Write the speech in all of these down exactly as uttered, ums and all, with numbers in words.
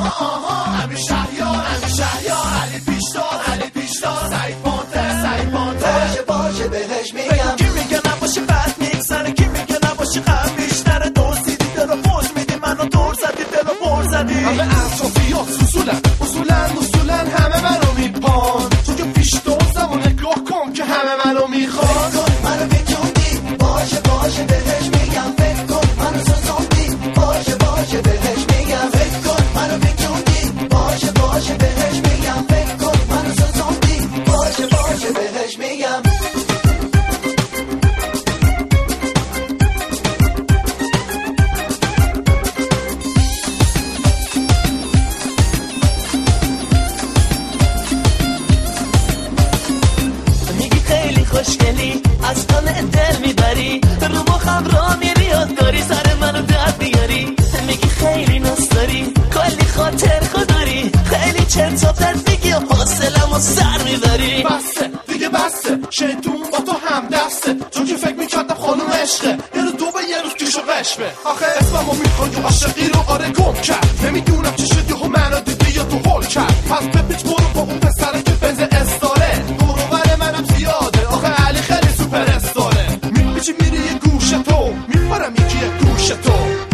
همین شهریار همین شهریار علی پیشدار علی پیشدار سعید پانتر سعید پانتر باشه باشه بهش میگم کی میگه نباشه بعد میگذره کی میگه نباشه غم بیشتره دزدیدی دلو پوز میدی منو دور زدی دلو پر زدی همه اطرافیات اصولا اصولا اصولا همه منو میپان تو که پیش دوزم و نگاه کن که همه منو میخوان منو بجوندی باشه باشه بهش میگم فکر کن منو سوزوندی باشه باشه بهش میگم فکر کن منو بجوندی باشه باشه بهش میگم فکر کن منو سوزوندی باشه باشه بهش میگم خوشگلی از همه دل میبری رو مخم را میری یادگاری سر منو درد میاری میگی خیلی ناز داری کلی خاطر خوداری خیلی چرت و پرت میگی و حوصله‌مو سر میبری بسه دیگه بسه شیطون با تو هم دسته چون که فکر میکردم خانوم عشقه یه روز دو به یه روز پیشو قشبه آخه اسممو میخوای و عاشقی رو آره گم کرد نمیدونم چی شدی و منو دیدی یا تو هول کرد پس بپیچ برو با اون پسره که بنز استاره دور منم زیاده آخه علی خیلی سوپر استاره میپیچی میری یه گوش تو میپرم یکی یه گوش تو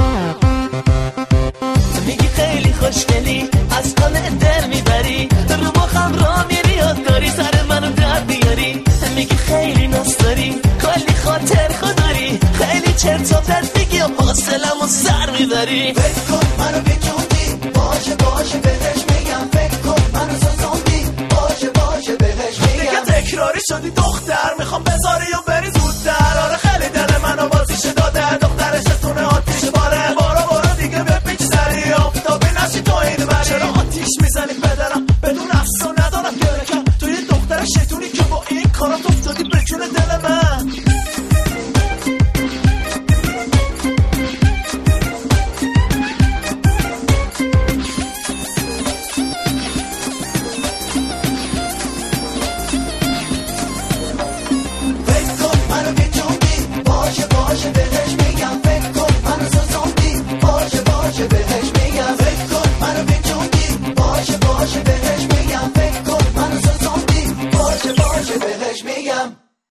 میگی خیلی خوشگلی از همه دل میبری رو مخم را میری یادگاری سر منو درد میاری میگی خیلی ناز داری کلی خاطر خوداری خیلی چرت و پرت میگی و حوصله‌مو سر میبری فکر کن منو بجوندی باشه باشه بهش میگم فکر کن منو سوزوندی باشه باشه بهش میگم تکراری شدی دختر میخوام بذاری و بری زودتر آره خیلی دل منو بازیش داده دختر